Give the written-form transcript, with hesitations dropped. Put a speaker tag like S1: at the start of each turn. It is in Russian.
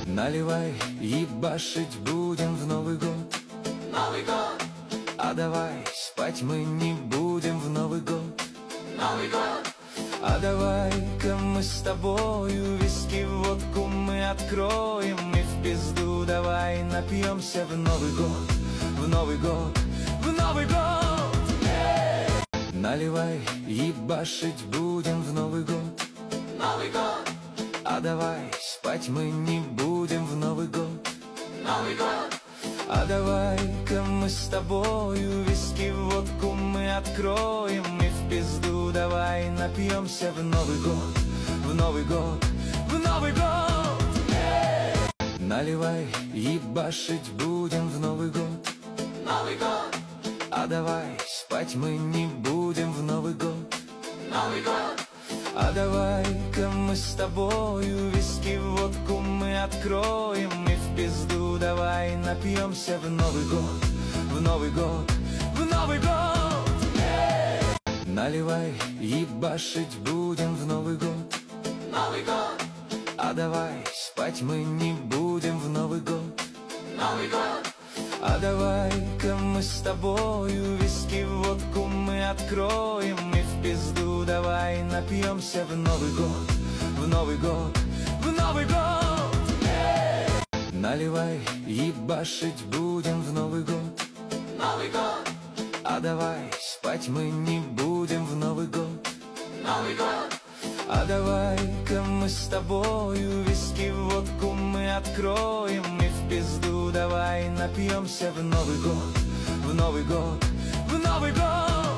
S1: Наливай, ебашить будем в Новый год.
S2: Новый год,
S1: А давай спать мы не будем в Новый год.
S2: Новый год,
S1: А давай-ка мы с тобою виски, водку мы откроем и в пизду давай напьемся в Новый год, в Новый год, в Новый год. Наливай, ебашить будем в Новый год.
S2: Новый год,
S1: А давай спать мы не будем в Новый год.
S2: Новый год,
S1: А давай-ка мы с тобою виски, водку мы откроем и в пизду давай напьемся в Новый год, в Новый год, в Новый год. Наливай, ебашить будем в Новый год.
S2: Новый год,
S1: А давай спать мы не будем в Новый год.
S2: Новый год,
S1: А давай-ка мы с тобою виски, водку мы откроем и в пизду давай напьемся в Новый год, в Новый год, в Новый год. Наливай, ебашить будем в Новый год.
S2: Новый год,
S1: А давай спать мы не будем в Новый год.
S2: Новый год,
S1: А давай-ка мы с тобою виски, водку мы откроем и в пизду давай напьемся в Новый год, в Новый год, в Новый год. Наливай, ебашить будем в Новый год.
S2: Новый год,
S1: А давай спать мы не будем в Новый год.
S2: Новый год,
S1: А давай-ка мы с тобою виски, водку мы откроем и в пизду давай напьемся в Новый год, в Новый год, в Новый год.